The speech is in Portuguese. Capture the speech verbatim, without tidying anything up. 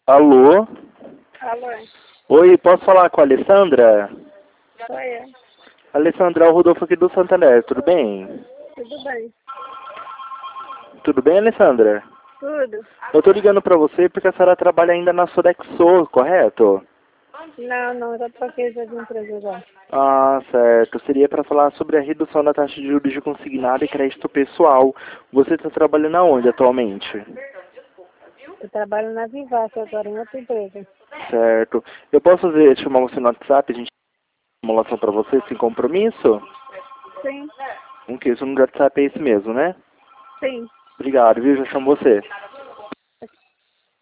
Alô? Alô? Oi, posso falar com a Alessandra? Sou eu. Alessandra, é o Rodolfo aqui do Santander, tudo bem? Tudo bem? Tudo bem, Alessandra? Tudo? Eu tô ligando pra você porque a senhora trabalha ainda na Sodexo, correto? Não, não, eu já troquei já de empresa já. Ah, certo. Seria para falar sobre a redução da taxa de juros de consignado e crédito pessoal. Você está trabalhando aonde atualmente? Eu trabalho na Vivace agora, em outra empresa. Certo. Eu posso fazer, chamar você no WhatsApp, a gente faz uma simulação para você, sem compromisso? Sim, Ok, seu número de WhatsApp é esse mesmo, né? sim. Obrigado, viu? Já chamo você.